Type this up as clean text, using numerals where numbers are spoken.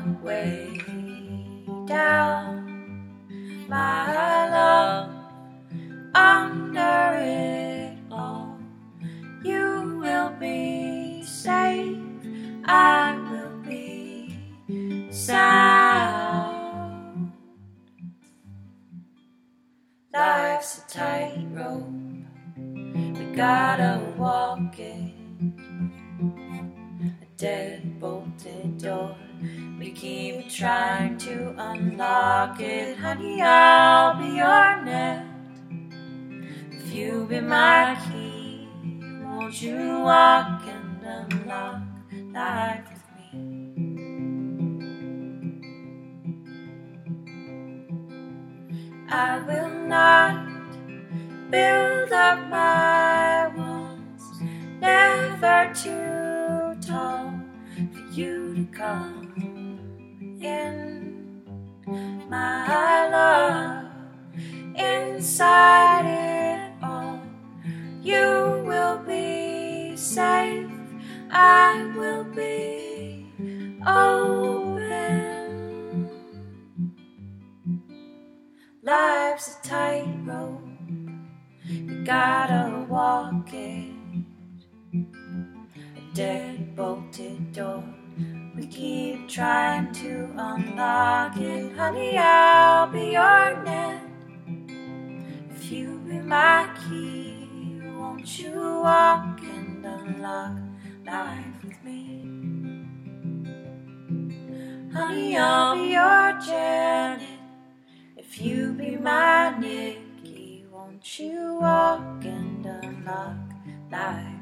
way down, my love, under it all. You will be safe, I will be sound. Life's a tightrope, we gotta walk it. A dead-bolted door, we keep trying to unlock it. Honey, I'll be your net if you be my key. Won't you walk and unlock life with me? I will not build up my walls, never too tall for you to come in. My love, inside it all, you will be safe, I will be open. Life's a tightrope, we gotta walk it. A dead-bolted door, we keep trying to unlock it. Honey, I'll be your net if you be my key. Won't you walk and unlock life with me? Honey, I'll be your Janet if you be my Nikki. Won't you walk and unlock life?